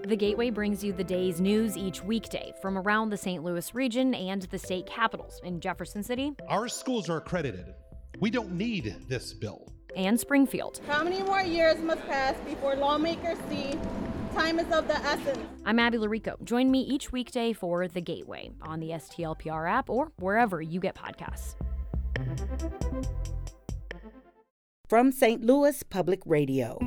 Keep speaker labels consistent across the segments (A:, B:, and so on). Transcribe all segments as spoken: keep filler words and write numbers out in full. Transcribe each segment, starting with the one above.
A: The Gateway brings you the day's news each weekday from around the Saint Louis region and the state capitals in Jefferson City.
B: Our schools are accredited. We don't need this bill.
A: And Springfield.
C: How many more years must pass before lawmakers see time is of the essence?
A: I'm Abby Larico. Join me each weekday for The Gateway on the S T L P R app or wherever you get podcasts.
D: From Saint Louis Public Radio.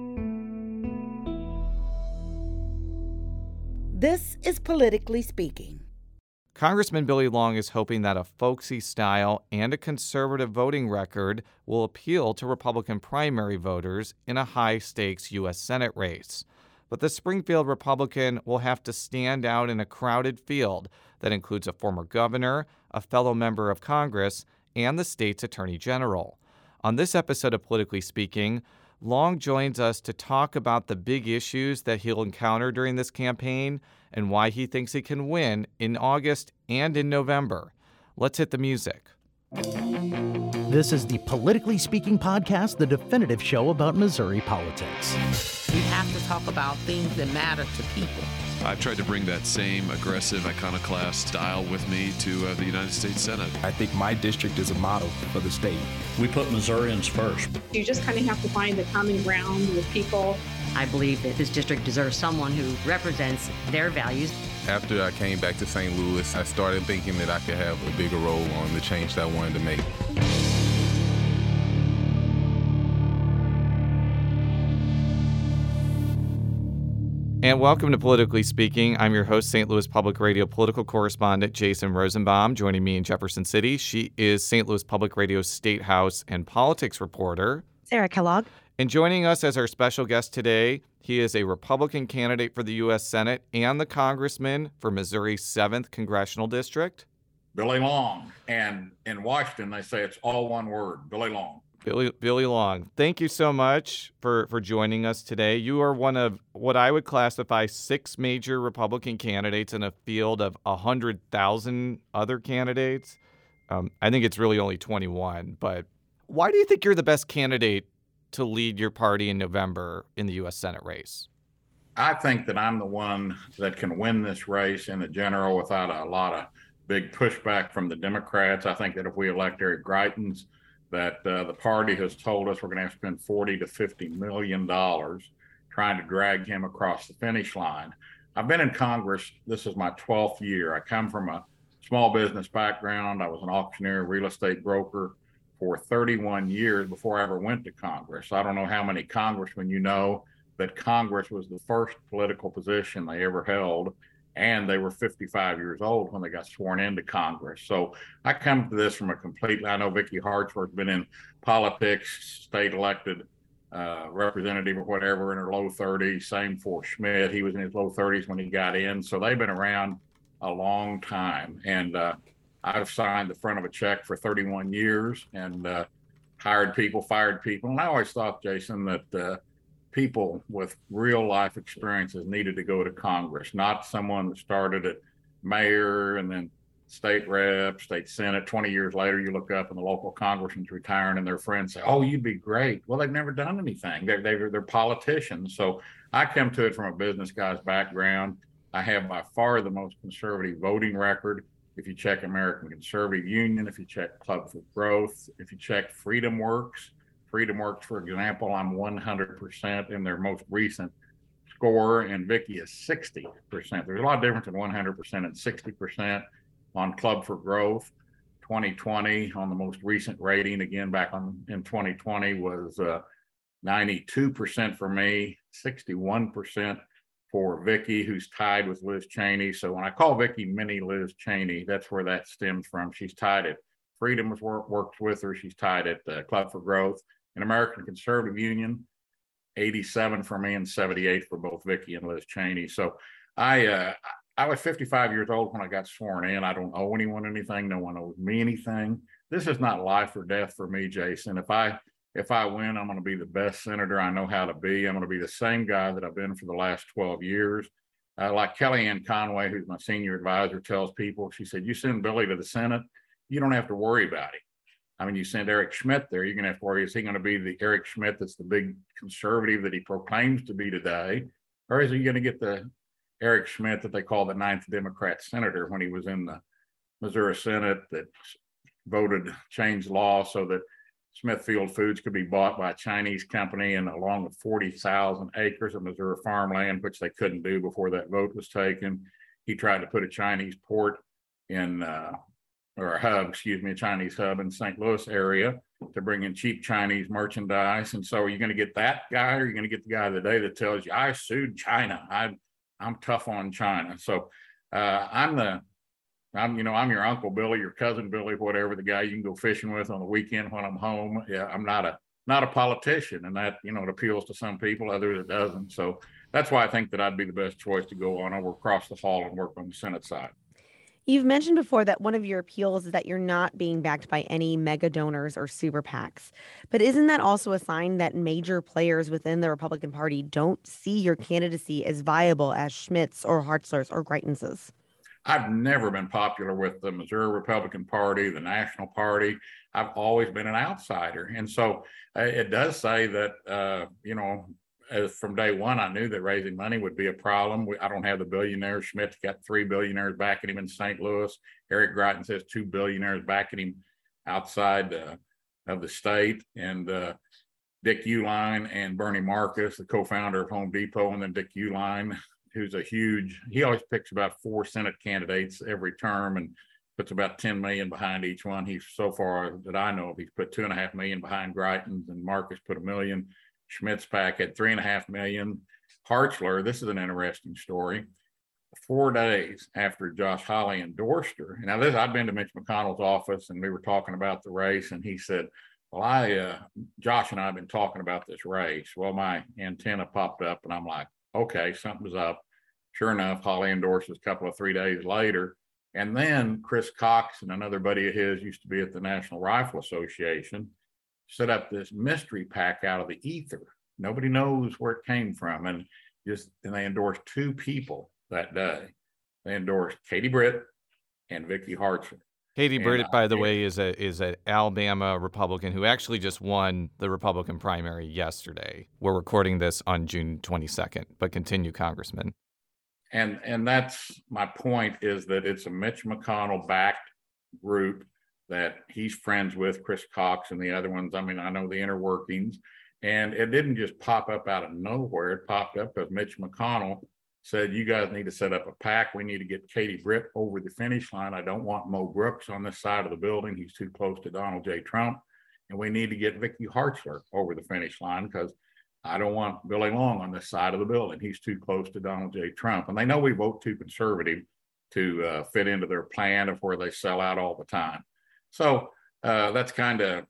D: This is Politically Speaking.
E: Congressman Billy Long is hoping that a folksy style and a conservative voting record will appeal to Republican primary voters in a high-stakes U S Senate race. But the Springfield Republican will have to stand out in a crowded field that includes a former governor, a fellow member of Congress, and the state's attorney general. On this episode of Politically Speaking, Long joins us to talk about the big issues that he'll encounter during this campaign and why he thinks he can win in August and in November. Let's hit the music.
F: This is the Politically Speaking podcast, the definitive show about Missouri politics.
G: We have to talk about things that matter to people.
H: I've tried to bring that same aggressive, iconoclast style with me to uh, the United States Senate.
I: I think my district is a model for the state.
J: We put Missourians first.
K: You just kind of have to find the common ground with people.
L: I believe that this district deserves someone who represents their values.
I: After I came back to Saint Louis, I started thinking that I could have a bigger role on the change that I wanted to make.
E: And welcome to Politically Speaking. I'm your host, Saint Louis Public Radio political correspondent Jason Rosenbaum. Joining me in Jefferson City, she is Saint Louis Public Radio State House and politics reporter
M: Sarah Kellogg.
E: And joining us as our special guest today, he is a Republican candidate for the U S Senate and the congressman for Missouri's seventh Congressional District,
N: Billy Long. And in Washington, they say it's all one word, Billy Long.
E: Billy, Billy Long, thank you so much for, for joining us today. You are one of what I would classify six major Republican candidates in a field of one hundred thousand other candidates. Um, I think it's really only twenty-one. But why do you think you're the best candidate to lead your party in November in the U S Senate race?
N: I think that I'm the one that can win this race in the general without a lot of big pushback from the Democrats. I think that if we elect Eric Greitens, that uh, the party has told us we're going to have to spend forty to fifty million dollars trying to drag him across the finish line. I've been in Congress. This is my twelfth year. I come from a small business background. I was an auctioneer, real estate broker for thirty-one years before I ever went to Congress. I don't know how many congressmen you know that Congress was the first political position they ever held, and they were fifty-five years old when they got sworn into Congress. So I come to this from a completely, I know Vicky Hartsworth's been in politics, state elected uh, representative or whatever in her low thirties. Same for Schmidt. He was in his low thirties when he got in. So they've been around a long time. And uh, I've signed the front of a check for thirty-one years and uh, hired people, fired people. And I always thought, Jason, that uh, people with real life experiences needed to go to Congress, not someone that started at mayor and then state rep, state senate. twenty years later, you look up and the local congressman's retiring and their friends say, oh, you'd be great. Well, they've never done anything. They're, they're, they're politicians. So I come to it from a business guy's background. I have by far the most conservative voting record. If you check American Conservative Union, if you check Club for Growth, if you check Freedom Works, Freedom Works, for example, I'm one hundred percent in their most recent score, and Vicky is sixty percent. There's a lot of difference in one hundred percent and sixty percent on Club for Growth. twenty twenty on the most recent rating, again, back on in twenty twenty was uh, ninety-two percent for me, sixty-one percent for Vicky, who's tied with Liz Cheney. So when I call Vicky mini Liz Cheney, that's where that stems from. She's tied at Freedom has work, worked with her. She's tied at uh, Club for Growth. In American Conservative Union, eighty-seven for me and seventy-eight for both Vicky and Liz Cheney. So I uh, I was fifty-five years old when I got sworn in. I don't owe anyone anything. No one owes me anything. This is not life or death for me, Jason. If I if I win, I'm going to be the best senator I know how to be. I'm going to be the same guy that I've been for the last twelve years. Uh, like Kellyanne Conway, who's my senior advisor, tells people, she said, you send Billy to the Senate, you don't have to worry about him. I mean, you send Eric Schmidt there, you're going to have to worry, is he going to be the Eric Schmidt that's the big conservative that he proclaims to be today? or is he going to get the Eric Schmitt that they call the ninth Democrat senator when he was in the Missouri Senate that voted, changed law so that Smithfield Foods could be bought by a Chinese company, and along with forty thousand acres of Missouri farmland, which they couldn't do before that vote was taken. He tried to put a Chinese port in, uh, or a hub, excuse me, a Chinese hub in Saint Louis area to bring in cheap Chinese merchandise. And so are you going to get that guy, or are you going to get the guy today that tells you, I sued China, I, I'm tough on China? So uh, I'm the, I'm, you know, I'm your Uncle Billy, your cousin Billy, whatever, the guy you can go fishing with on the weekend when I'm home. Yeah, I'm not a not a politician, and that, you know, it appeals to some people, others it doesn't. So that's why I think that I'd be the best choice to go on over across the hall and work on the Senate side.
M: You've mentioned before that one of your appeals is that you're not being backed by any mega donors or super PACs. But isn't that also a sign that major players within the Republican Party don't see your candidacy as viable as Schmitt's or Hartzler's or Greitens's?
N: I've never been popular with the Missouri Republican Party, the National Party. I've always been an outsider. And so uh, it does say that, uh, you know, as from day one, I knew that raising money would be a problem. We, I don't have the billionaires. Schmitt's got three billionaires backing him in Saint Louis. Eric Greitens has two billionaires backing him outside uh, of the state. And uh, Dick Uihlein and Bernie Marcus, the co-founder of Home Depot, and then Dick Uihlein, who's a huge, he always picks about four Senate candidates every term and puts about ten million behind each one. He's, so far that I know of, he's put two and a half million behind Greitens, and Marcus put a million. Schmitt's PAC had three and a half million. Hartzler, this is an interesting story. Four days after Josh Hawley endorsed her, now this, I'd been to Mitch McConnell's office and we were talking about the race, and he said, well, I, uh, Josh and I have been talking about this race. Well, my antenna popped up and I'm like, okay, something's up. Sure enough, Hawley endorses a couple of three days later. And then Chris Cox and another buddy of his used to be at the National Rifle Association, set up this mystery PAC out of the ether. Nobody knows where it came from. And just, and they endorsed two people that day. They endorsed Katie Britt and Vicky Hartzler.
E: Katie Britt, by the way, is a is an Alabama Republican who actually just won the Republican primary yesterday. We're recording this on June twenty-second, but continue, Congressman.
N: And and that's my point, is that it's a Mitch McConnell-backed group that he's friends with, Chris Cox and the other ones. I mean, I know the inner workings. And it didn't just pop up out of nowhere. It popped up because Mitch McConnell said, you guys need to set up a PAC. We need to get Katie Britt over the finish line. I don't want Mo Brooks on this side of the building. He's too close to Donald J. Trump. And we need to get Vicky Hartzler over the finish line because I don't want Billy Long on this side of the building. He's too close to Donald J. Trump. And they know we vote too conservative to uh, fit into their plan of where they sell out all the time. So uh, that's kind of,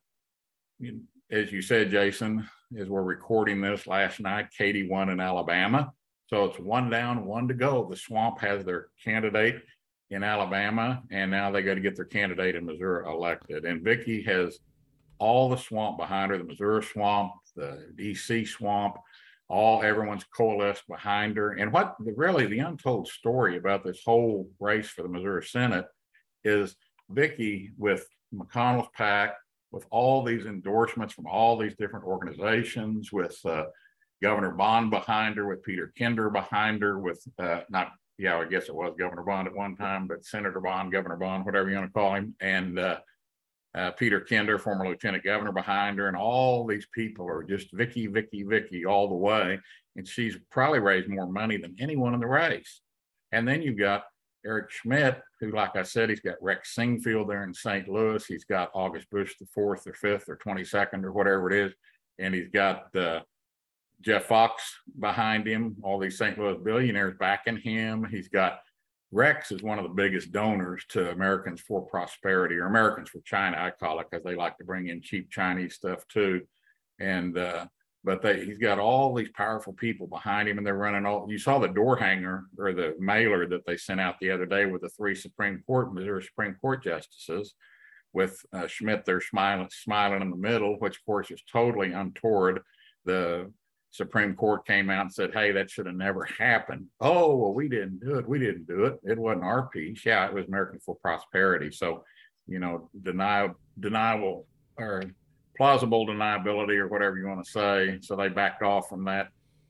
N: as you said, Jason, as we're recording this last night, Katie won in Alabama. So it's one down, one to go. The swamp has their candidate in Alabama, and now they got to get their candidate in Missouri elected. And Vicky has all the swamp behind her, the Missouri swamp, the D C swamp, all everyone's coalesced behind her. And what the, really the untold story about this whole race for the Missouri Senate is Vicky with McConnell's PAC, with all these endorsements from all these different organizations, with uh, Governor Bond behind her, with Peter Kinder behind her, with uh, not, yeah, I guess it was Governor Bond at one time, but Senator Bond, Governor Bond, whatever you want to call him, and uh, uh, Peter Kinder, former Lieutenant Governor, behind her, and all these people are just Vicky, Vicky, Vicky all the way, and she's probably raised more money than anyone in the race. And then you've got Eric Schmitt, who, like I said, he's got Rex Singfield there in Saint Louis. He's got August Bush the fourth or fifth or twenty-second or whatever it is. And he's got uh, Jeff Fox behind him, all these Saint Louis billionaires backing him. He's got Rex is one of the biggest donors to Americans for Prosperity, or Americans for China, I call it, because they like to bring in cheap Chinese stuff too. And uh, but they, he's got all these powerful people behind him, and they're running all. You saw the door hanger or the mailer that they sent out the other day with the three Supreme Court, Missouri Supreme Court justices, with uh, Schmitt there smiling, smiling in the middle, which of course is totally untoward. The Supreme Court came out and said, "Hey, that should have never happened." Oh, well, we didn't do it. We didn't do it. It wasn't our piece. Yeah, it was American for Prosperity. So, you know, denial, deniable or plausible deniability, or whatever you want to say. So they backed off from that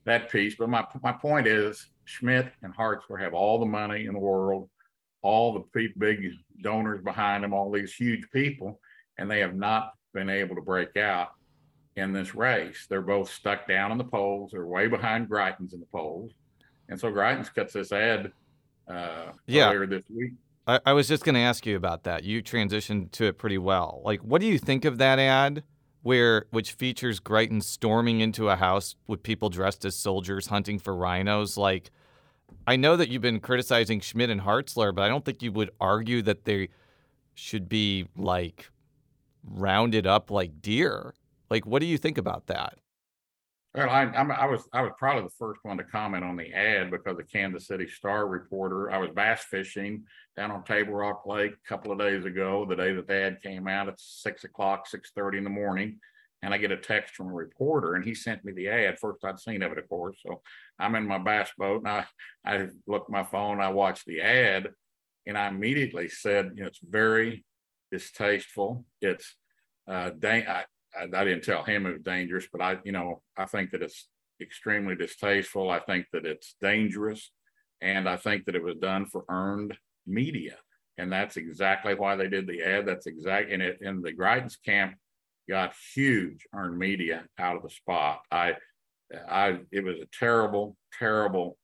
N: that piece. But my my point is, Schmidt and Hartzler have all the money in the world, all the big donors behind them, all these huge people, and they have not been able to break out in this race. They're both stuck down in the polls. They're way behind Greitens in the polls. And so Greitens cuts this ad uh,
E: yeah.
N: earlier this week.
E: I, I was just going to ask you about that. You transitioned to it pretty well. Like, what do you think of that ad where which features Greitens storming into a house with people dressed as soldiers hunting for rhinos? Like, I know that you've been criticizing Schmidt and Hartzler, but I don't think you would argue that they should be, like, rounded up like deer. Like, what do you think about that?
N: Well, I, I'm, I was I was probably the first one to comment on the ad because the Kansas City Star reporter. I was bass fishing down on Table Rock Lake a couple of days ago, the day that the ad came out. It's six o'clock, six thirty in the morning, and I get a text from a reporter, and he sent me the ad. First I'd seen of it, of course. So I'm in my bass boat, and I I looked at my phone, I watched the ad, and I immediately said, you know, it's very distasteful. It's uh, dang. I, I didn't tell him it was dangerous, but I, you know, I think that it's extremely distasteful. I think that it's dangerous. And I think that it was done for earned media. And that's exactly why they did the ad. That's exact. And it, in the Greitens camp got huge earned media out of the spot. I, I, it was a terrible, terrible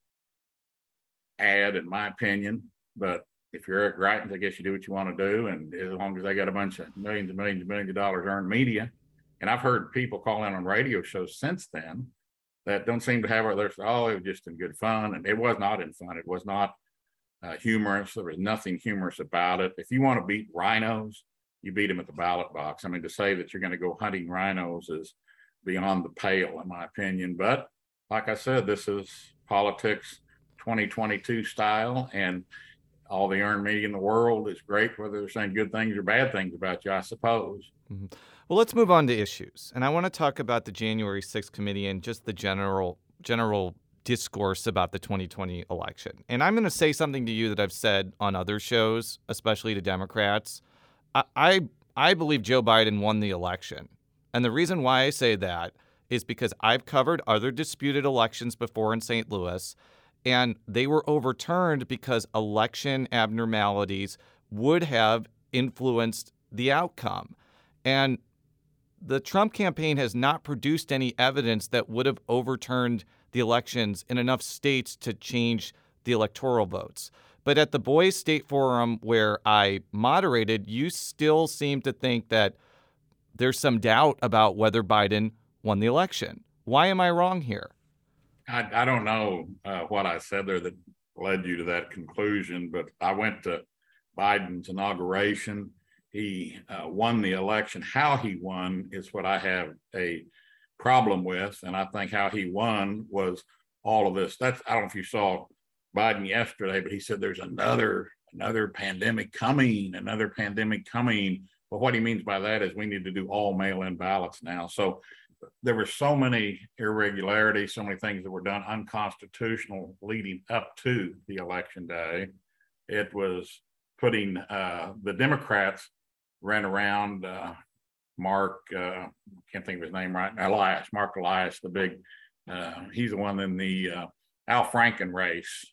N: ad in my opinion, but if you're at Greitens, I guess you do what you want to do. And as long as they got a bunch of millions and millions and millions of dollars earned media. And I've heard people call in on radio shows since then that don't seem to have it. They're oh, it was just in good fun. And it was not in fun. It was not uh, humorous. There was nothing humorous about it. If you want to beat rhinos, you beat them at the ballot box. I mean, to say that you're going to go hunting rhinos is beyond the pale, in my opinion. But like I said, this is politics twenty twenty-two style. And all the earned media in the world is great, whether they're saying good things or bad things about you, I suppose.
E: Mm-hmm. Well, let's move on to issues. And I want to talk about the January sixth committee and just the general general discourse about the twenty twenty election. And I'm going to say something to you that I've said on other shows, especially to Democrats. I, I, I believe Joe Biden won the election. And the reason why I say that is because I've covered other disputed elections before in Saint Louis, and they were overturned because election abnormalities would have influenced the outcome. And the Trump campaign has not produced any evidence that would have overturned the elections in enough states to change the electoral votes. But at the Boise State Forum, where I moderated, you still seem to think that there's some doubt about whether Biden won the election. Why am I wrong here?
N: I, I don't know uh, what I said there that led you to that conclusion, but I went to Biden's inauguration. He uh, won the election. How he won is what I have a problem with. And I think how he won was all of this. That's, I don't know if you saw Biden yesterday, but he said there's another, another pandemic coming, another pandemic coming. But what he means by that is we need to do all mail-in ballots now. So there were so many irregularities, so many things that were done unconstitutional leading up to the election day. It was putting uh, the Democrats ran around uh, Mark, uh, can't think of his name right, Elias, Mark Elias, the big, uh, he's the one in the uh, Al Franken race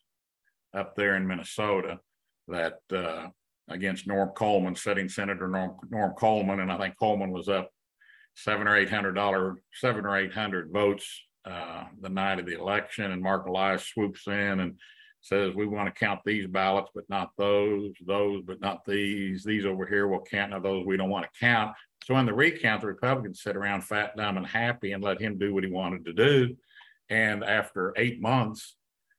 N: up there in Minnesota that uh, against Norm Coleman, sitting Senator Norm, Norm Coleman, and I think Coleman was up seven or eight hundred dollar, seven or eight hundred votes uh, the night of the election, and Mark Elias swoops in and says, we want to count these ballots, but not those, those, but not these, these over here will count, now those we don't want to count. So in the recount, the Republicans sit around fat, dumb, and happy and let him do what he wanted to do. And after eight months,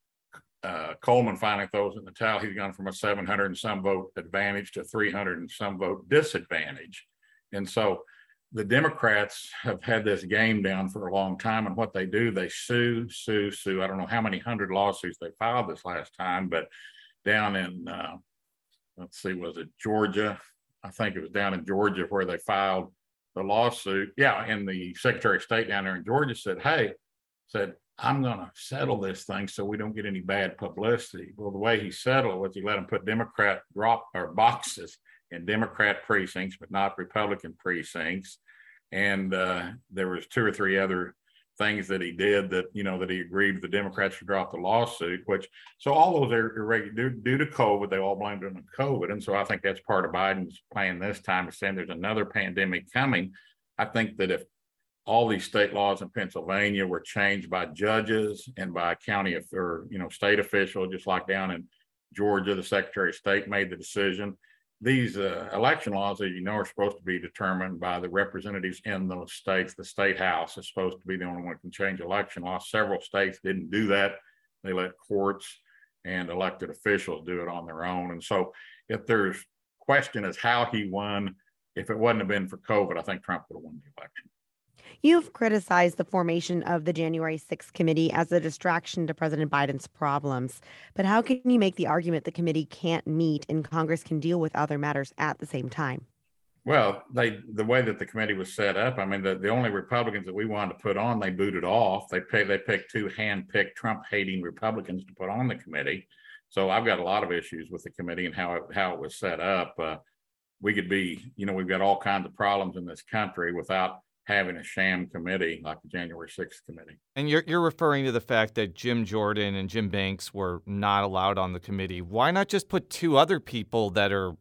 N: uh, Coleman finally throws in the towel. He's gone from a seven hundred and some vote advantage to three hundred and some vote disadvantage. And so the Democrats have had this game down for a long time, and what they do, they sue, sue, sue. I don't know how many hundred lawsuits they filed this last time, but down in, uh, let's see, was it Georgia? I think it was down in Georgia where they filed the lawsuit. Yeah, and the Secretary of State down there in Georgia said, hey, said, I'm going to settle this thing so we don't get any bad publicity. Well, the way he settled it was he let them put Democrat drop or boxes in Democrat precincts, but not Republican precincts. And uh, there was two or three other things that he did that, you know, that he agreed with the Democrats to drop the lawsuit, which, so all those are irregular due, due to COVID. They all blamed it on COVID. And so I think that's part of Biden's plan this time, is saying there's another pandemic coming. I think that if all these state laws in Pennsylvania were changed by judges and by county or, you know, state officials, just like down in Georgia, the Secretary of State made the decision. These uh, election laws, as you know, are supposed to be determined by the representatives in those states. The state house is supposed to be the only one who can change election laws. Several states didn't do that. They let courts and elected officials do it on their own. And so if there's question as how he won, if it wouldn't have been for COVID, I think Trump would have won the election.
M: You've criticized the formation of the January sixth committee as a distraction to President Biden's problems. But how can you make the argument the committee can't meet and Congress can deal with other matters at the same time?
N: Well, they the way that the committee was set up, I mean, the, the only Republicans that we wanted to put on, they booted off. They pay, they picked two hand-picked Trump-hating Republicans to put on the committee. So I've got a lot of issues with the committee and how it, how it was set up. Uh, we could be, you know, we've got all kinds of problems in this country without having a sham committee like the January sixth committee.
E: And you're you're referring to the fact that Jim Jordan and Jim Banks were not allowed on the committee. Why not just put two other people that are,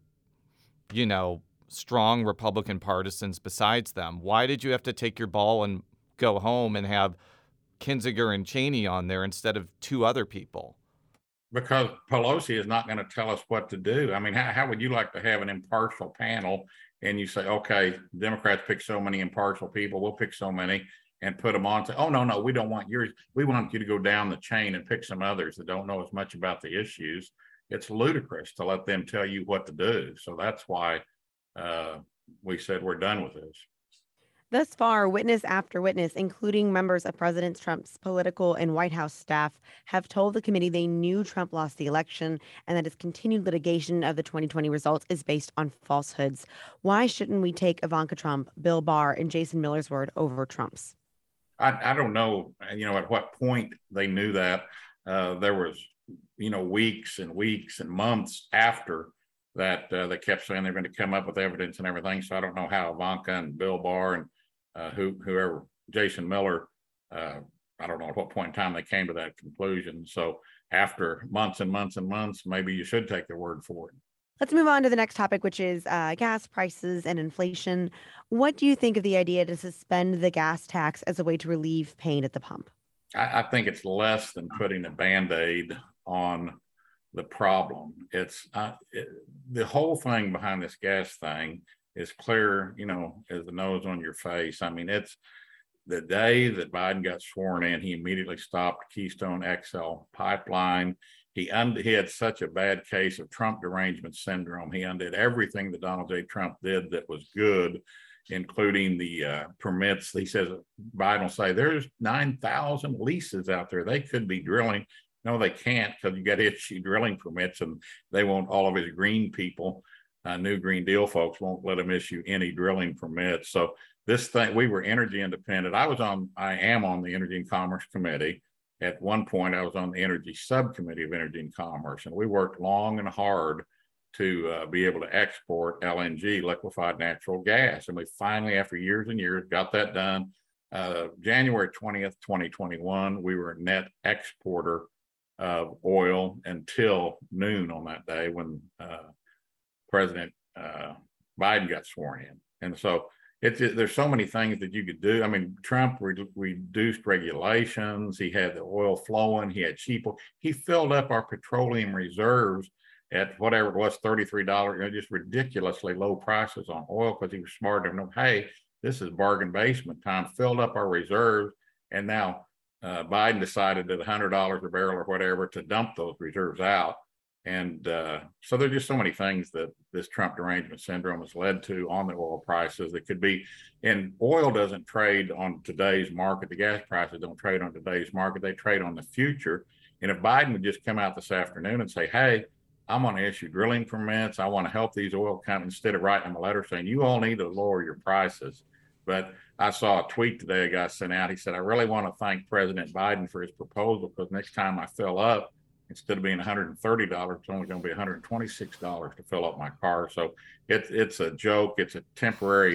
E: you know, strong Republican partisans besides them? Why did you have to take your ball and go home and have Kinzinger and Cheney on there instead of two other people?
N: Because Pelosi is not going to tell us what to do. I mean, how, how would you like to have an impartial panel and you say, okay, Democrats pick so many impartial people, we'll pick so many and put them on to, oh, no, no, we don't want yours. We want you to go down the chain and pick some others that don't know as much about the issues. It's ludicrous to let them tell you what to do. So that's why uh, we said we're done with this.
M: Thus far, witness after witness, including members of President Trump's political and White House staff, have told the committee they knew Trump lost the election and that his continued litigation of the twenty twenty results is based on falsehoods. Why shouldn't we take Ivanka Trump, Bill Barr, and Jason Miller's word over Trump's?
N: I, I don't know, you know, at what point they knew that. Uh, there was, you know, weeks and weeks and months after that uh, they kept saying they're going to come up with evidence and everything. So I don't know how Ivanka and Bill Barr and Uh, who, whoever, Jason Miller, uh, I don't know at what point in time they came to that conclusion. So after months and months and months, maybe you should take their word for it.
M: Let's move on to the next topic, which is uh, gas prices and inflation. What do you think of the idea to suspend the gas tax as a way to relieve pain at the pump?
N: I, I think it's less than putting a Band-Aid on the problem. It's uh, it, the whole thing behind this gas thing is clear, you know, as the nose on your face. I mean, it's the day that Biden got sworn in, he immediately stopped Keystone X L pipeline. He, und- he had such a bad case of Trump derangement syndrome. He undid everything that Donald J. Trump did that was good, including the uh, permits. He says, Biden will say, there's nine thousand leases out there. They could be drilling. No, they can't, because you got to issue drilling permits, and they won't, all of his green people, Uh, new Green Deal folks won't let them issue any drilling permits. So this thing, we were energy independent. I was on, I am on the Energy and Commerce Committee. At one point, I was on the Energy Subcommittee of Energy and Commerce, and we worked long and hard to uh, be able to export L N G, liquefied natural gas. And we finally, after years and years, got that done. Uh, January twentieth, twenty twenty-one, we were a net exporter of oil until noon on that day when uh, President uh, Biden got sworn in. And so it's, it, there's so many things that you could do. I mean, Trump re- reduced regulations. He had the oil flowing. He had cheap oil. He filled up our petroleum reserves at whatever it was, thirty-three dollars, you know, just ridiculously low prices on oil, because he was smart enough to know, hey, this is bargain basement time, filled up our reserves. And now uh, Biden decided at one hundred dollars a barrel or whatever to dump those reserves out. And uh, so there's just so many things that this Trump derangement syndrome has led to on the oil prices that could be, and oil doesn't trade on today's market. The gas prices don't trade on today's market. They trade on the future. And if Biden would just come out this afternoon and say, hey, I'm going to issue drilling permits. I want to help these oil companies, instead of writing them a letter saying you all need to lower your prices. But I saw a tweet today a guy sent out. He said, I really want to thank President Biden for his proposal, because next time I fill up, instead of being one hundred thirty dollars, it's only going to be one hundred twenty-six dollars to fill up my car. So it's it's a joke. It's a temporary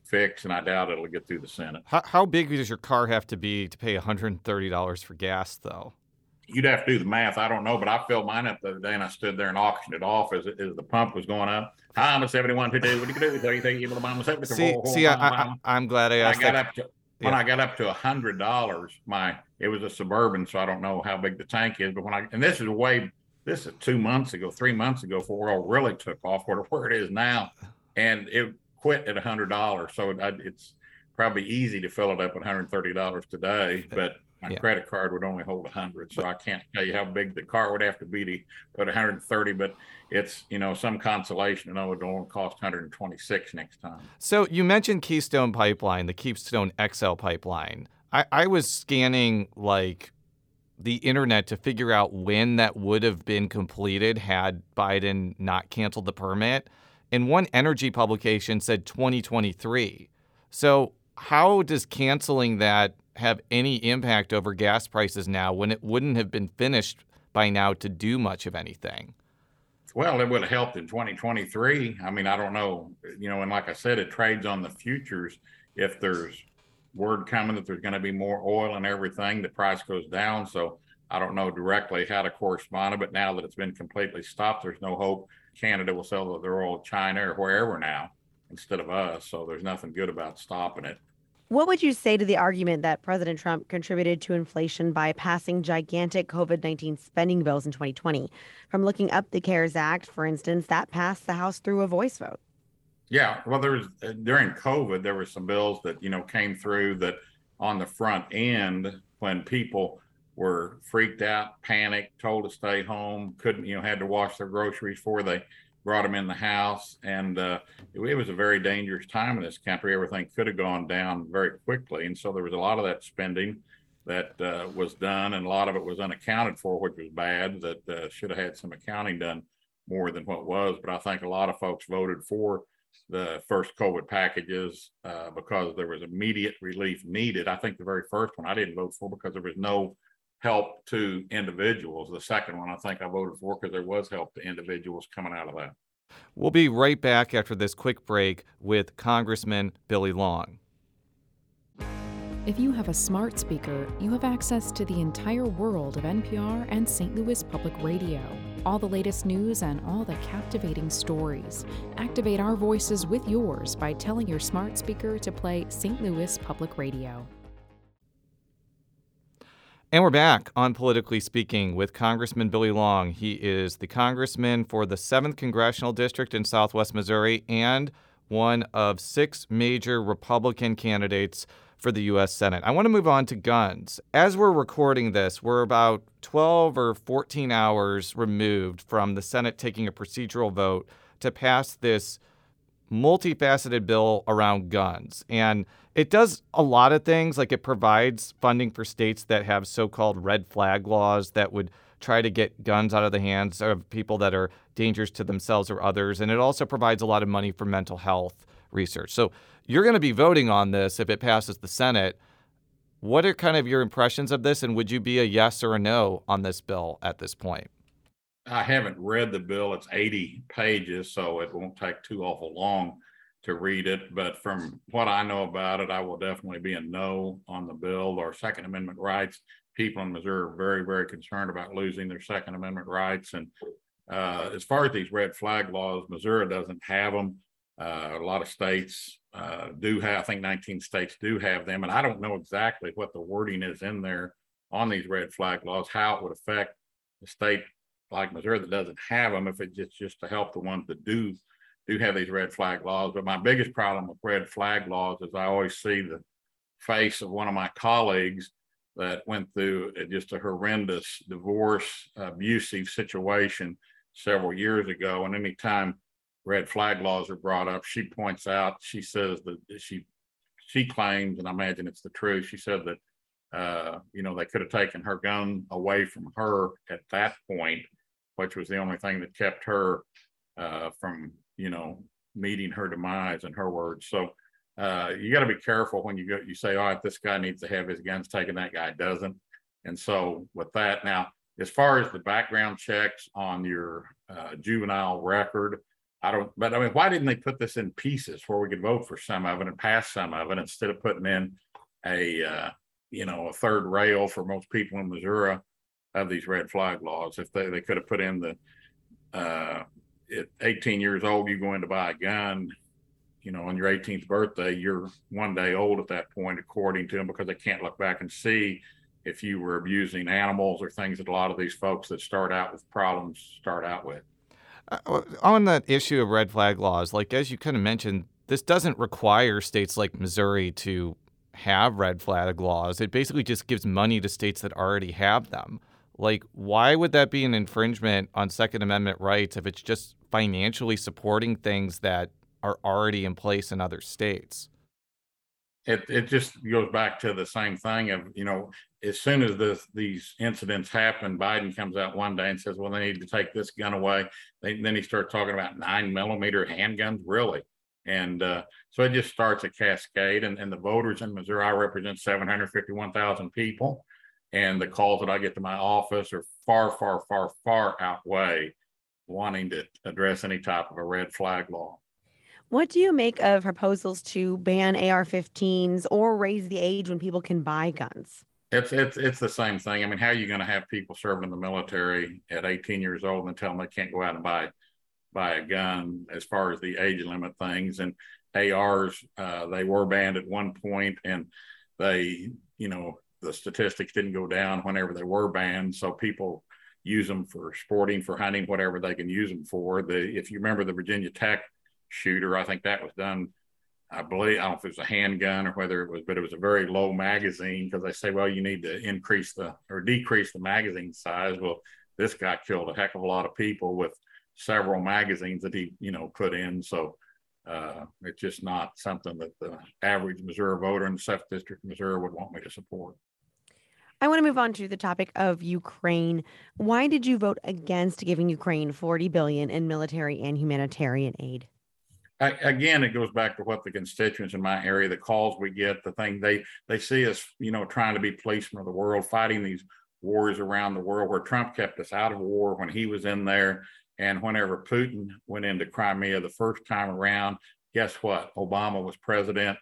N: fix, and I doubt it'll get through the Senate.
E: How, how big does your car have to be to pay one hundred thirty dollars for gas, though?
N: You'd have to do the math. I don't know, but I filled mine up the other day, and I stood there and auctioned it off as, as the pump was going up. Hi, I'm a seventy-one fifty. What do you do? Do you think you're able to buy my seventy?
E: See, see, I, I, I'm glad I asked
N: I got
E: that.
N: up to, when
E: Yeah.
N: I got up to a hundred dollars, my it was a Suburban, so I don't know how big the tank is. But when I and this is way this is two months ago, three months ago, before oil really took off, where where it is now, and it quit at a hundred dollars. So it, it's probably easy to fill it up at one hundred thirty dollars today, but my
E: Yeah.
N: credit card would only hold a hundred, so I can't tell you how big the car would have to be to put one hundred thirty. But it's, you know, some consolation to know it only cost one hundred twenty-six next time.
E: So you mentioned Keystone Pipeline, the Keystone X L pipeline. I, I was scanning like the internet to figure out when that would have been completed had Biden not canceled the permit. And one energy publication said twenty twenty-three. So how does canceling that have any impact over gas prices now when it wouldn't have been finished by now to do much of anything?
N: Well, it would have helped in twenty twenty-three. I mean, I don't know, you know, and like I said, it trades on the futures. If there's word coming that there's going to be more oil and everything, the price goes down. So I don't know directly how to correspond it, but now that it's been completely stopped, there's no hope Canada will sell their oil to China or wherever now instead of us. So there's nothing good about stopping it.
M: What would you say to the argument that President Trump contributed to inflation by passing gigantic COVID nineteen spending bills in twenty twenty? From looking up the CARES Act, for instance, that passed the House through a voice vote.
N: Yeah, well, there was uh, during COVID, there were some bills that, you know, came through that on the front end when people were freaked out, panicked, told to stay home, couldn't, you know, had to wash their groceries before they brought them in the house. And uh, it, it was a very dangerous time in this country. Everything could have gone down very quickly. And so there was a lot of that spending that uh, was done, and a lot of it was unaccounted for, which was bad, that uh, should have had some accounting done more than what was. But I think a lot of folks voted for the first COVID packages uh, because there was immediate relief needed. I think the very first one I didn't vote for because there was no help to individuals. The second one I think I voted for because there was help to individuals coming out of that.
E: We'll be right back after this quick break with Congressman Billy Long.
O: If you have a smart speaker, you have access to the entire world of N P R and Saint Louis Public Radio. All the latest news and all the captivating stories. Activate our voices with yours by telling your smart speaker to play Saint Louis Public Radio.
E: And we're back on Politically Speaking with Congressman Billy Long. He is the congressman for the seventh Congressional District in Southwest Missouri and one of six major Republican candidates for the U S Senate. I want to move on to guns. As we're recording this, we're about twelve or fourteen hours removed from the Senate taking a procedural vote to pass this multifaceted bill around guns. And it does a lot of things, like it provides funding for states that have so-called red flag laws that would try to get guns out of the hands of people that are dangerous to themselves or others. And it also provides a lot of money for mental health research. So you're going to be voting on this if it passes the Senate. What are kind of your impressions of this, and would you be a yes or a no on this bill at this point?
N: I haven't read the bill. It's eighty pages, so it won't take too awful long to read it. But from what I know about it, I will definitely be a no on the bill. Our Second Amendment rights, people in Missouri are very, very concerned about losing their Second Amendment rights. And uh, as far as these red flag laws, Missouri doesn't have them. Uh, a lot of states uh, do have, I think nineteen states do have them. And I don't know exactly what the wording is in there on these red flag laws, how it would affect the state like Missouri that doesn't have them, if it's just, just to help the ones that do do have these red flag laws. But my biggest problem with red flag laws is I always see the face of one of my colleagues that went through just a horrendous divorce, abusive situation several years ago. And anytime red flag laws are brought up, she points out, she says that she she claims, and I imagine it's the truth, she said that uh, you know, they could have taken her gun away from her at that point, which was the only thing that kept her uh, from, you know, meeting her demise, in her words. So uh, you got to be careful when you go, you say, all right, this guy needs to have his guns taken, that guy doesn't. And so with that, now, as far as the background checks on your uh, juvenile record, I don't, but I mean, why didn't they put this in pieces where we could vote for some of it and pass some of it instead of putting in a, uh, you know, a third rail for most people in Missouri of these red flag laws? If they, they could have put in the, uh, at eighteen years old, you go in to buy a gun, you know, on your eighteenth birthday, you're one day old at that point, according to them, because they can't look back and see if you were abusing animals or things that a lot of these folks that start out with problems start out with.
E: Uh, on that issue of red flag laws, like as you kind of mentioned, this doesn't require states like Missouri to have red flag laws. It basically just gives money to states that already have them. Like, why would that be an infringement on Second Amendment rights if it's just financially supporting things that are already in place in other states?
N: It it just goes back to the same thing of, you know, as soon as this, these incidents happen, Biden comes out one day and says, well, they need to take this gun away. They, then he starts talking about nine millimeter handguns, really. And uh, so it just starts a cascade. And, and the voters in Missouri, I represent seven hundred fifty-one thousand people. And the calls that I get to my office are far, far, far, far outweigh wanting to address any type of a red flag law.
M: What do you make of proposals to ban A R fifteens or raise the age when people can buy guns?
N: It's it's it's the same thing. I mean, how are you going to have people serving in the military at eighteen years old and tell them they can't go out and buy buy a gun as far as the age limit things? And A Rs, uh, they were banned at one point, and they, you know, the statistics didn't go down whenever they were banned. So people use them for sporting, for hunting, whatever they can use them for. The if you remember the Virginia Tech shooter, I think that was done, I believe, I don't know if it was a handgun or whether it was, but it was a very low magazine, because they say, well, you need to increase the or decrease the magazine size. Well, this guy killed a heck of a lot of people with several magazines that he, you know, put in. So uh, it's just not something that the average Missouri voter in the seventh District of Missouri would want me to support.
M: I want to move on to the topic of Ukraine. Why did you vote against giving Ukraine forty billion dollars in military and humanitarian aid?
N: I, again, it goes back to what the constituents in my area, the calls we get, the thing they they see us, you know, trying to be policemen of the world, fighting these wars around the world, where Trump kept us out of war when he was in there. And whenever Putin went into Crimea the first time around, guess what? Obama was president.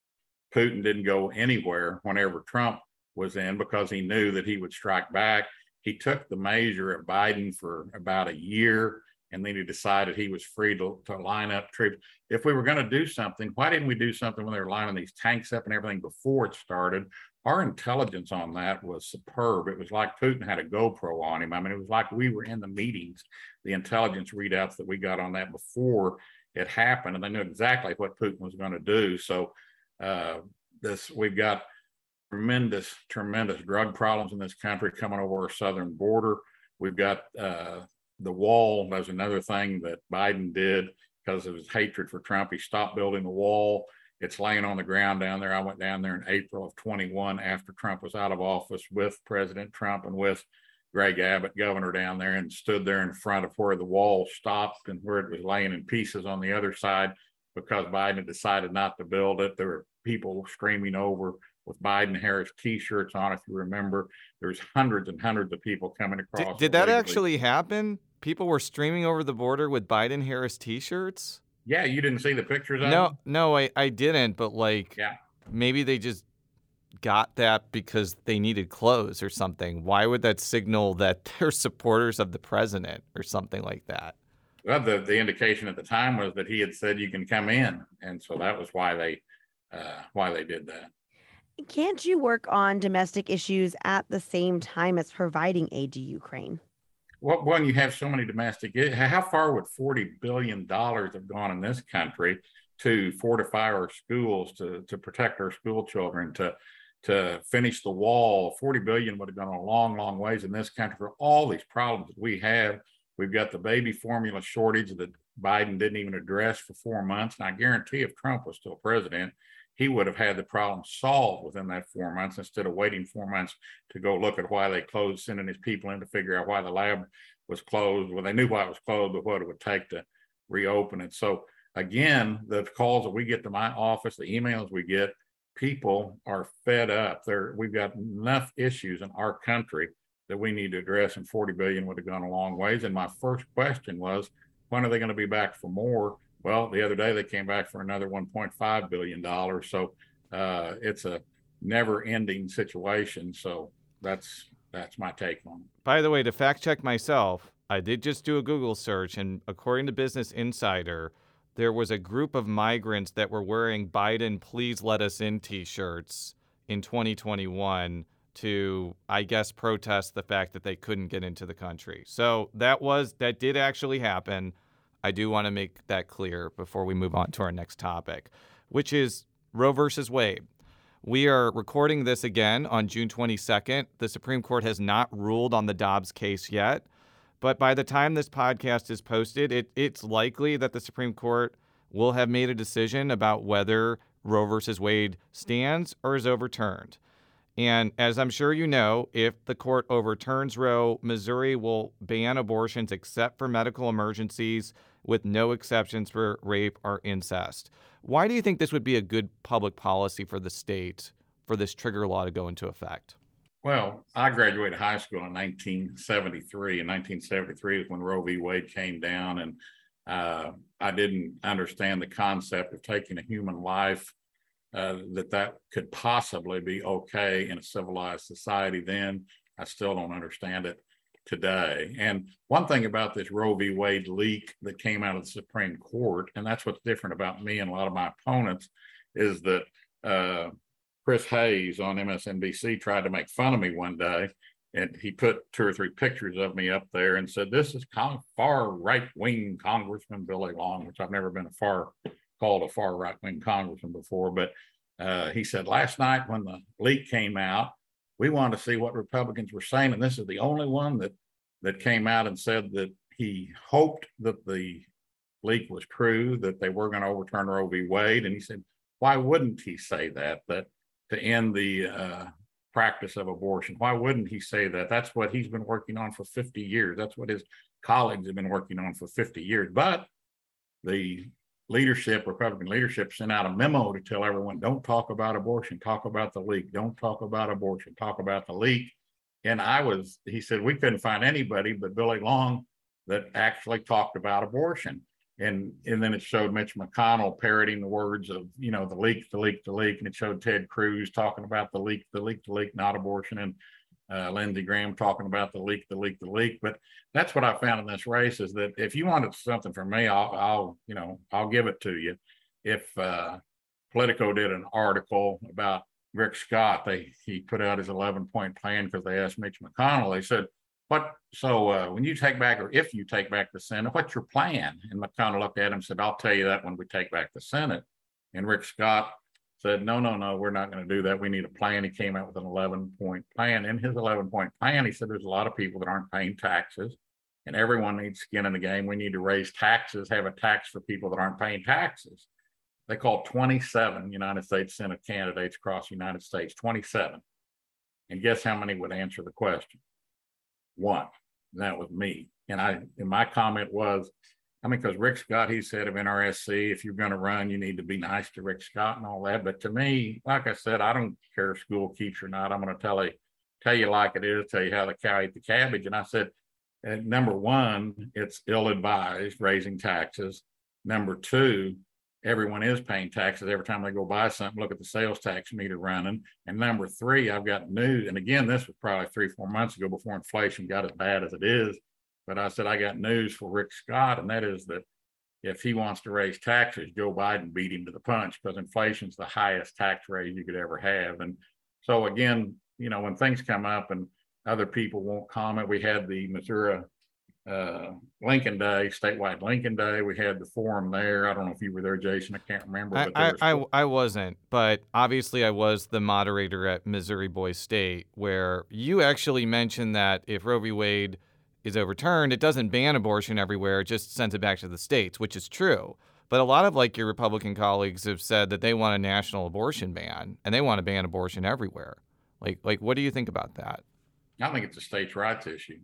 N: Putin didn't go anywhere whenever Trump was in, because he knew that he would strike back. He took the measure at Biden for about a year, and then he decided he was free to, to line up troops. If we were going to do something, why didn't we do something when they were lining these tanks up and everything before it started? Our intelligence on that was superb. It was like Putin had a GoPro on him. I mean, it was like we were in the meetings, the intelligence readouts that we got on that before it happened, and they knew exactly what Putin was going to do. So uh, this, we've got tremendous, tremendous drug problems in this country coming over our southern border. We've got uh, the wall. That's another thing that Biden did because of his hatred for Trump. He stopped building the wall. It's laying on the ground down there. I went down there in April of twenty-one after Trump was out of office with President Trump and with Greg Abbott, governor, down there, and stood there in front of where the wall stopped and where it was laying in pieces on the other side because Biden had decided not to build it. There were people streaming over with Biden Harris T-shirts on. If you remember, there's hundreds and hundreds of people coming across.
E: Did, did that actually happen? People were streaming over the border with Biden Harris T-shirts?
N: Yeah, you didn't see the pictures of
E: no,
N: them?
E: No, I, I didn't, but like,
N: yeah.
E: Maybe they just got that because they needed clothes or something. Why would that signal that they're supporters of the president or something like that?
N: Well, the, the indication at the time was that he had said you can come in, and so that was why they uh, why they did that.
M: Can't you work on domestic issues at the same time as providing aid to Ukraine?
N: Well, when you have so many domestic, how far would forty billion dollars have gone in this country to fortify our schools, to, to protect our school children, to, to finish the wall? forty billion dollars would have gone a long, long ways in this country for all these problems that we have. We've got the baby formula shortage that Biden didn't even address for four months. And I guarantee if Trump was still president, he would have had the problem solved within that four months instead of waiting four months to go look at why they closed, sending his people in to figure out why the lab was closed. Well, they knew why it was closed, but what it would take to reopen it. So again, the calls that we get to my office, the emails we get, people are fed up. There, we've got enough issues in our country that we need to address, and forty billion dollars would have gone a long ways. And my first question was, when are they going to be back for more? Well, the other day they came back for another one point five billion dollars. So uh, it's a never ending situation. So that's that's my take on it.
E: By the way, to fact check myself, I did just do a Google search, and according to Business Insider, there was a group of migrants that were wearing Biden Please Let Us In t-shirts in twenty twenty-one to, I guess, protest the fact that they couldn't get into the country. So that was that did actually happen. I do want to make that clear before we move on to our next topic, which is Roe versus Wade. We are recording this again on June twenty-second. The Supreme Court has not ruled on the Dobbs case yet, but by the time this podcast is posted, it, it's likely that the Supreme Court will have made a decision about whether Roe versus Wade stands or is overturned. And as I'm sure you know, if the court overturns Roe, Missouri will ban abortions except for medical emergencies with no exceptions for rape or incest. Why do you think this would be a good public policy for the state for this trigger law to go into effect?
N: Well, I graduated high school in nineteen seventy-three, and nineteen seventy-three is when Roe v. Wade came down, and uh, I didn't understand the concept of taking a human life, uh, that that could possibly be okay in a civilized society then. I still don't understand it today. And one thing about this Roe v. Wade leak that came out of the Supreme Court, and that's what's different about me and a lot of my opponents, is that uh, Chris Hayes on M S N B C tried to make fun of me one day, and he put two or three pictures of me up there and said, "This is con- far right-wing Congressman Billy Long," which I've never been a far called a far right-wing congressman before. But uh, he said, "Last night when the leak came out, we wanted to see what Republicans were saying, and this is the only one that that came out and said that he hoped that the leak was true, that they were going to overturn Roe v. Wade." And he said, "Why wouldn't he say that? That to end the uh, practice of abortion. Why wouldn't he say that? That's what he's been working on for fifty years. That's what his colleagues have been working on for fifty years. But the leadership, Republican leadership, sent out a memo to tell everyone, don't talk about abortion, talk about the leak. Don't talk about abortion, talk about the leak." And I was, he said, we couldn't find anybody but Billy Long that actually talked about abortion. And and then it showed Mitch McConnell parroting the words of, you know, the leak, the leak, the leak. And it showed Ted Cruz talking about the leak, the leak, the leak, not abortion. And uh, Lindsey Graham talking about the leak, the leak, the leak. But that's what I found in this race, is that if you wanted something from me, I'll, I'll you know, I'll give it to you. If uh, Politico did an article about Rick Scott, they he put out his eleven point plan because they asked Mitch McConnell, they said, What so uh, when you take back, or if you take back the Senate, what's your plan? And McConnell looked at him and said, I'll tell you that when we take back the Senate. And Rick Scott said, no, no, no, we're not going to do that. We need a plan. He came out with an eleven point plan. In his eleven point plan, he said there's a lot of people that aren't paying taxes, and everyone needs skin in the game. We need to raise taxes, have a tax for people that aren't paying taxes. They called twenty-seven United States Senate candidates across the United States, twenty-seven. And guess how many would answer the question? One, and that was me. And I, and my comment was, I mean, because Rick Scott, he said of N R S C, if you're going to run, you need to be nice to Rick Scott and all that. But to me, like I said, I don't care if school keeps or not. I'm going to tell you, tell you like it is, tell you how the cow ate the cabbage. And I said, uh, number one, it's ill-advised, raising taxes. Number two, everyone is paying taxes every time they go buy something. Look at the sales tax meter running. And number three, I've got news. And again, this was probably three, four months ago before inflation got as bad as it is. But I said, I got news for Rick Scott, and that is that if he wants to raise taxes, Joe Biden beat him to the punch, because inflation's the highest tax raise you could ever have. And so again, you know, when things come up and other people won't comment, we had the Missouri uh, Lincoln Day, statewide Lincoln Day. We had the forum there. I don't know if you were there, Jason. I can't remember.
E: I,
N: but
E: I,
N: was...
E: I, I wasn't, but obviously I was the moderator at Missouri Boys State, where you actually mentioned that if Roe v. Wade is overturned, it doesn't ban abortion everywhere, it just sends it back to the states, which is true. But a lot of like your Republican colleagues have said that they want a national abortion ban, and they want to ban abortion everywhere. Like, like, what do you think about that?
N: I think it's a states' rights issue.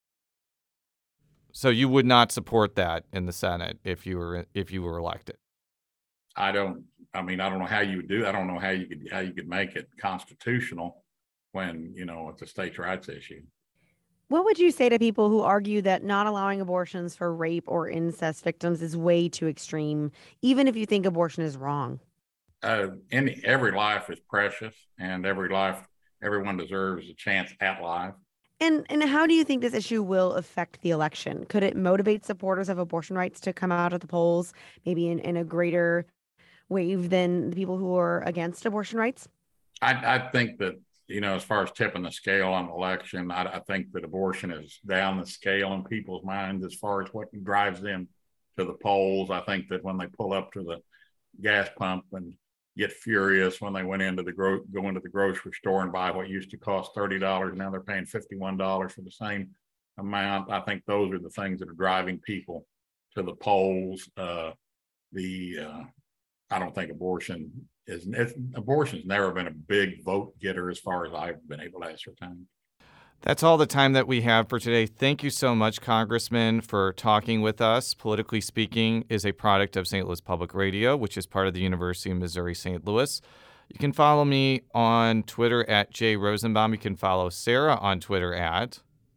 E: So you would not support that in the Senate if you were if you were elected?
N: I don't. I mean, I don't know how you would do. I don't know how you could how you could make it constitutional when, you know, it's a states' rights issue.
M: What would you say to people who argue that not allowing abortions for rape or incest victims is way too extreme, even if you think abortion is wrong?
N: Uh, any, every life is precious, and every life, everyone deserves a chance at life.
M: And and how do you think this issue will affect the election? Could it motivate supporters of abortion rights to come out at the polls, maybe in, in a greater wave than the people who are against abortion rights?
N: I, I think that, you know, as far as tipping the scale on election, I, I think that abortion is down the scale in people's minds as far as what drives them to the polls. I think that when they pull up to the gas pump and get furious when they went into the gro- go into the grocery store and buy what used to cost thirty dollars, now they're paying fifty-one dollars for the same amount. I think those are the things that are driving people to the polls. Uh, the uh, I don't think abortion is it's, abortion's never been a big vote getter as far as I've been able to ascertain.
E: That's all the time that we have for today. Thank you so much, Congressman, for talking with us. Politically Speaking is a product of Saint Louis Public Radio, which is part of the University of Missouri Saint Louis. You can follow me on Twitter at Jay Rosenbaum. You can follow Sarah on Twitter at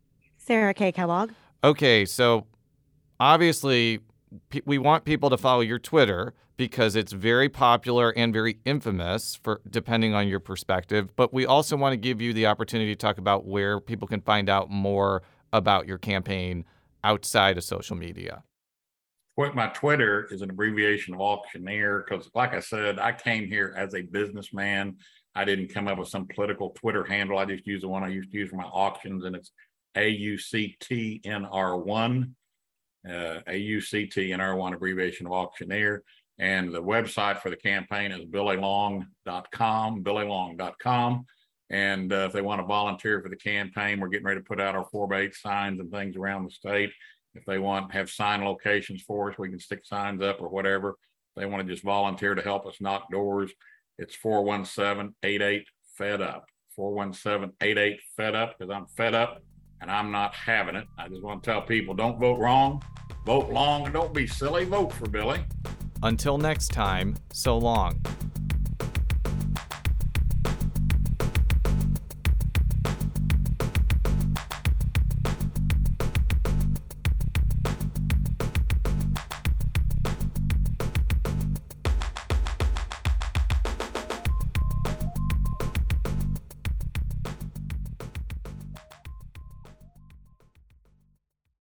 M: Sarah K. Kellogg.
E: Okay, so obviously we want people to follow your Twitter because it's very popular and very infamous, for depending on your perspective. But we also want to give you the opportunity to talk about where people can find out more about your campaign outside of social media.
N: What my Twitter is an abbreviation of auctioneer, because like I said, I came here as a businessman. I didn't come up with some political Twitter handle. I just use the one I used to use for my auctions, and it's A U C T N R one. Uh, A U C T N R one, abbreviation of auctioneer. And the website for the campaign is billy long dot com, billy long dot com. And uh, if they want to volunteer for the campaign, we're getting ready to put out our four by eight signs and things around the state. If they want to have sign locations for us, we can stick signs up or whatever. If they want to just volunteer to help us knock doors, it's four one seven, eight eight, fed up. four one seven, eight eight, fed up, because I'm fed up and I'm not having it. I just want to tell people, don't vote wrong, vote long, and don't be silly, vote for Billy.
E: Until next time, so long.